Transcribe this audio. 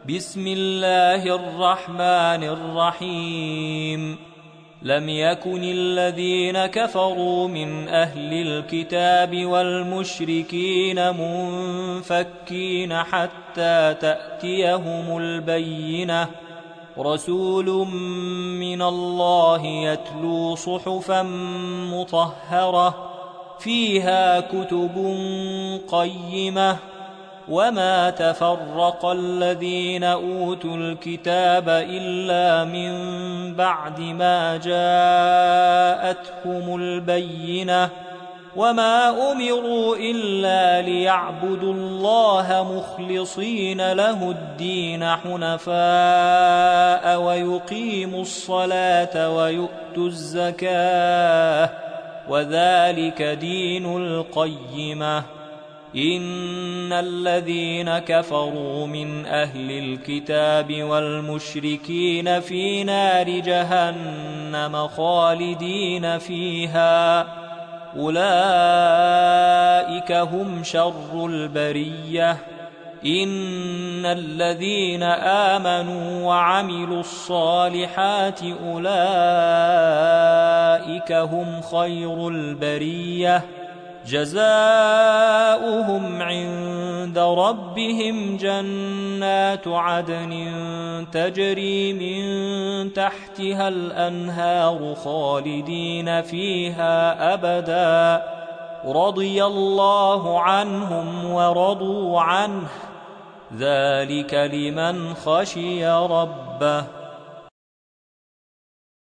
بسم الله الرحمن الرحيم. لم يكن الذين كفروا من أهل الكتاب والمشركين منفكين حتى تأتيهم البينة، رسول من الله يتلو صحفا مطهرة فيها كتب قيمة. وما تفرق الذين أوتوا الكتاب إلا من بعد ما جاءتهم البينة، وما أمروا إلا ليعبدوا الله مخلصين له الدين حنفاء ويقيموا الصلاة ويؤتوا الزكاة، وذلك دين القيمة. إن الذين كفروا من أهل الكتاب والمشركين في نار جهنم خالدين فيها، أولئك هم شر البرية. إن الذين آمنوا وعملوا الصالحات أولئك هم خير البرية، جزاؤهم عند ربهم جنات عدن تجري من تحتها الأنهار خالدين فيها أبدا، رضي الله عنهم ورضوا عنه، ذلك لمن خشي ربه.